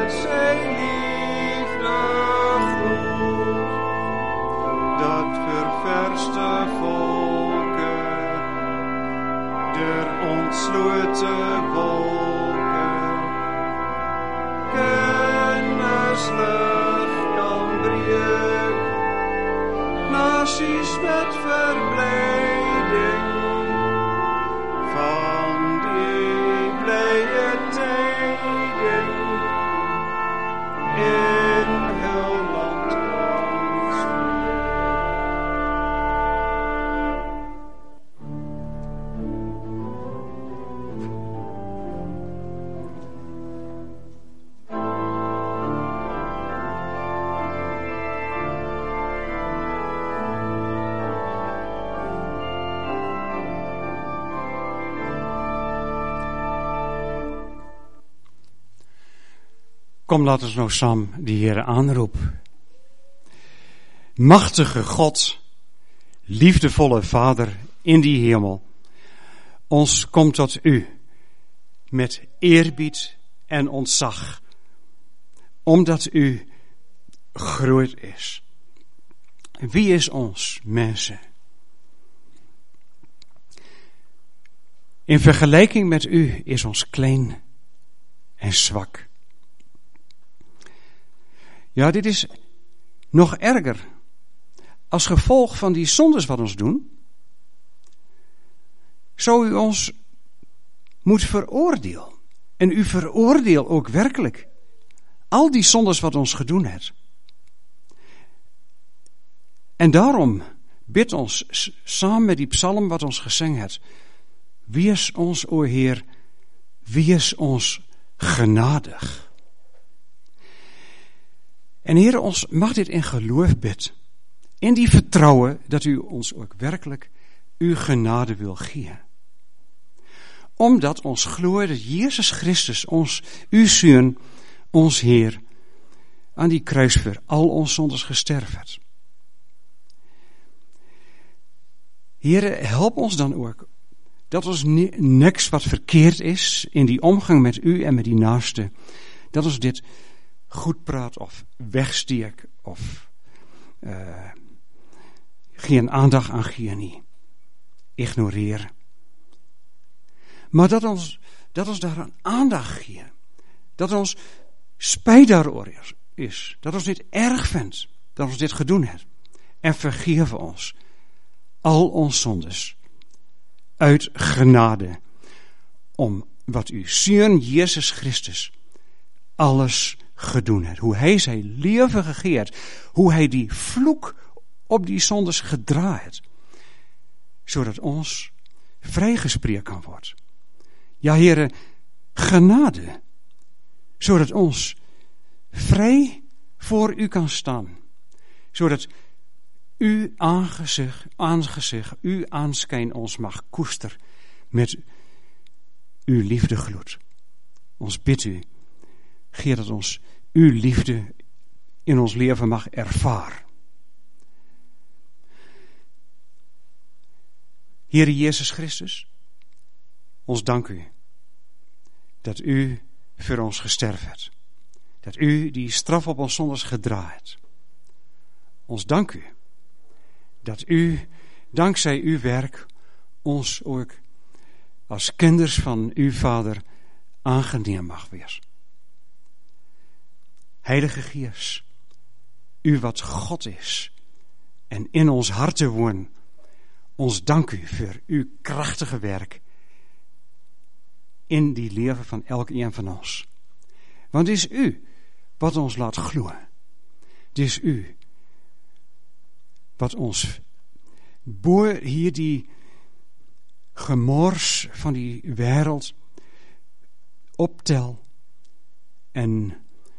met zijn liefde gloed, dat ververste volken, der ontsloten wolken, kennislicht kan breek, naties met verblijding van die blije tijding in heel land ontstaan. Kom, laten we nou samen die Heere aanroepen. Machtige God, liefdevolle Vader in die hemel, ons komt tot u met eerbied en ontzag, omdat u groot is. Wie is ons, mensen? In vergelijking met u is ons klein en zwak. Ja, dit is nog erger. Als gevolg van die zondes wat ons doen, zou u ons moeten veroordelen. En u veroordeelt ook werkelijk al die zondes wat ons gedaan heeft. En daarom bid ons samen met die psalm wat ons gezongen heeft. Wees ons, o Heer, wees ons genadig. En Heer, ons mag dit in geloof bid. In die vertrouwen dat u ons ook werkelijk uw genade wil geven. Omdat ons geloof dat Jezus Christus, uw Zoon, ons Heer, aan die kruis voor al ons zondes gesterven heeft. Heer, help ons dan ook dat ons niks wat verkeerd is in die omgang met u en met die naaste, dat ons dit goed praat of wegsteek of geen aandacht aan geven, niet ignoreren. Maar dat ons daar een aandacht geven. Dat ons spijt daarover is. Dat ons dit erg vindt. Dat ons dit gedaan heeft. En vergeven ons al ons zondes. Uit genade. Om wat uw Zoon Jezus Christus alles gedaan heeft. Hoe hij zijn leven gegeerd. Hoe hij die vloek op die zondes gedraaid. Zodat ons vrijgesproken kan worden. Ja, Heere, genade. Zodat ons vrij voor u kan staan. Zodat uw aangezicht, uw aanschijn ons mag koester met uw liefdegloed. Ons bid u, Heer, dat ons uw liefde in ons leven mag ervaren. Heere Jezus Christus, ons dank u dat u voor ons gesterven hebt. Dat u die straf op ons zondes gedraaid. Ons dank u dat u, dankzij uw werk, ons ook als kinders van uw Vader aangenaam mag wezen. Heilige Geest, u wat God is en in ons harten woont, ons dank u voor uw krachtige werk in die leven van elk een van ons. Want het is u wat ons laat gloeien. Het is u wat ons boer hier die gemors van die wereld optel en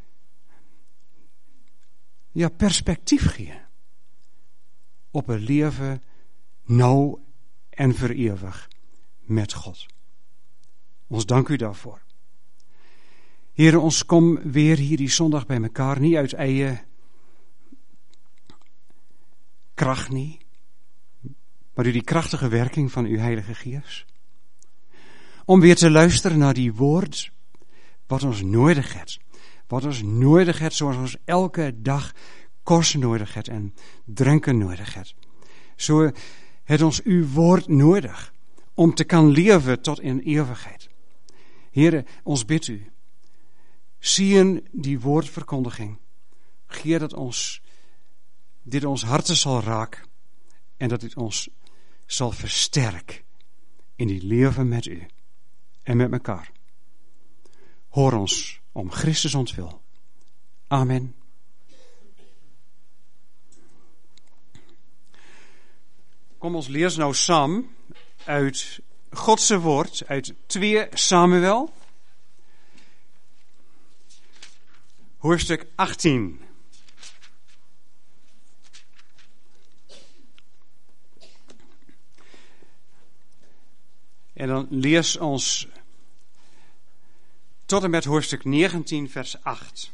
ja, perspectief geven op een leven nou en voor eeuwig met God. Ons dank u daarvoor. Heere, ons kom weer hier die zondag bij elkaar, niet uit eigen kracht niet, maar door die krachtige werking van uw Heilige Geest. Om weer te luisteren naar die woord, wat ons nodig heeft, wat ons nodig het, zoals ons elke dag kost nodig het en drinken nodig het. Zo het ons uw woord nodig om te kan leven tot in eeuwigheid. Here, ons bid u, zie die woordverkondiging. Geer dat dit ons harten zal raken en dat dit ons zal versterken in die leven met u en met elkaar. Hoor ons om Christus ontwil. Amen. Kom ons lees nou samen uit Godse woord, uit 2 Samuel, hoofdstuk 18. En dan lees ons tot en met hoofdstuk 19, vers 8.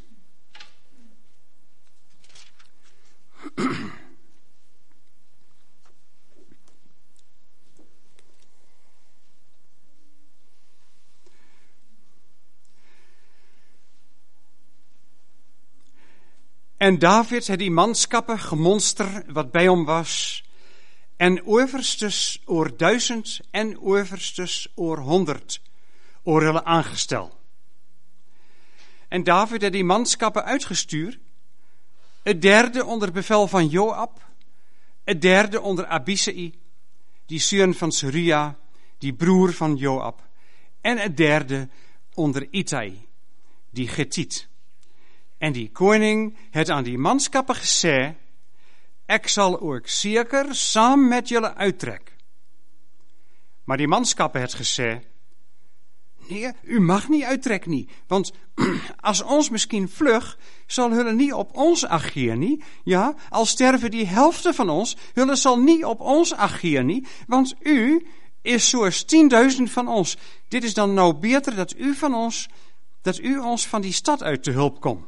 En David het die manskappen gemonster wat bij hem was, en overstes oor 1000 en overstes oor 100 oor hulle aangestel. En David het die manskappen uitgestuurd, het derde onder bevel van Joab, het derde onder Abisai, die zoon van Seruja, die broer van Joab, en het derde onder Ittai, die Gethiet. En die koning het aan die manskappen gesê, ek sal ook zeker saam met julle uittrek. Maar die manskappen het gesê, nee, u mag niet uittrek nie, want als ons misschien vlug, zal hulle niet op ons ageren nie. Ja, al sterven die helfte van ons, hulle zal niet op ons ageren nie, want u is zoals 10.000 van ons. Dit is dan nou beter dat u ons van die stad uit te hulp komt.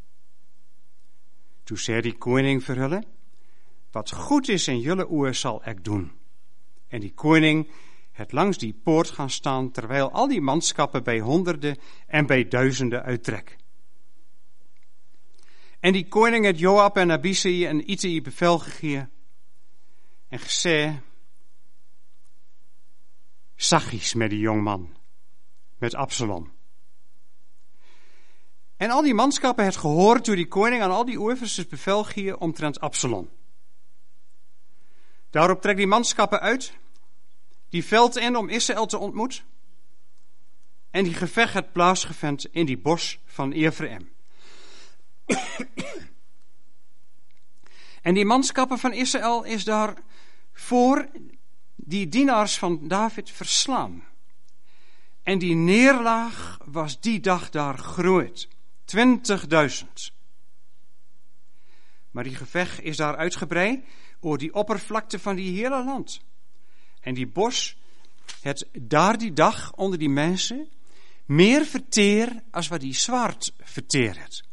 Toen zei die koning vir hulle, wat goed is in julle oë zal ek doen. En die koning het langs die poort gaan staan, terwijl al die manskappen bij honderden en bij duizenden uittrek. En die koning het Joab en Abisai en Ittai bevel gegee en gesê, saggies met die jongman, met Absalom. En al die manskappen het gehoord toe die koning aan al die overstes bevel gee omtrent Absalom. Daarop trek die manskappen uit, die veld in om Israël te ontmoet, en die gevecht het plaatsgevind in die bos van Ephraim. En die manskappen van Israël is daar voor die dienaars van David verslaan. En die neerlaag was die dag daar groot, 20.000. Maar die gevecht is daar uitgebreid oor die oppervlakte van die hele land. En die bos het daar die dag onder die mensen meer verteer als wat die zwaard verteer het.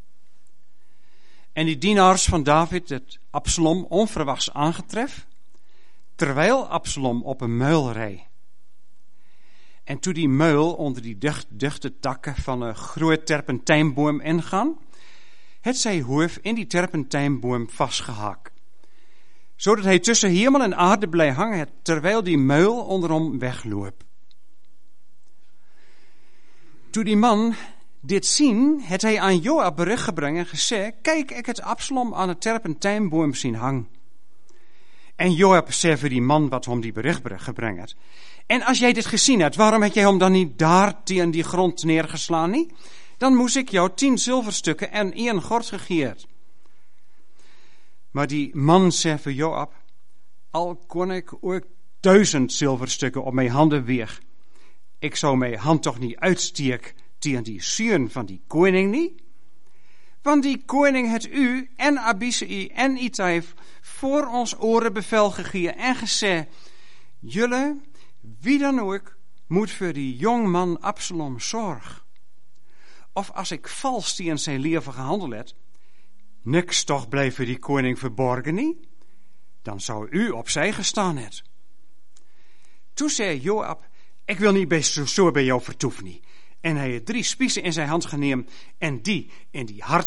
En die dienaars van David het Absalom onverwachts aangetref, terwijl Absalom op een muil reed. En toe die muil onder die dichte takken van een groot terpentijnboom ingaan, het sy hoof in die terpentijnboom vastgehaakt, zodat hij tussen hemel en aarde blij hangen het, terwijl die muil onder hom wegloop. Toe die man dit zien, het hij aan Joab bericht gebring en gesê, kijk, ek het Absalom aan het terpentijnboom zien hang. En Joab sê vir die man wat hom die bericht gebring het, en als jij dit gezien hebt, waarom heb jij hem dan niet daar tegen die grond neergeslaan nie? Dan moest ik jou 10 zilverstukken en 1 gord gegeerd. Maar die man zei vir Joab, al kon ik ook 1000 zilverstukken op mijn handen weeg. Ik zou mijn hand toch niet uitsteek tegen die seun van die koning nie? Want die koning het u en Abisai en Ittai voor ons oren bevel gegee en gesê, julle, wie dan ook, moet voor die jongman Absalom zorg. Of als ik vals tegen zijn leven gehandeld heb, niks toch blijven die koning verborgen nie, dan zou u opzij gestaan het. Toen zei Joab, ik wil niet zo bij jou vertoeven nie. En hij het 3 spiezen in zijn hand geneem en die in die hart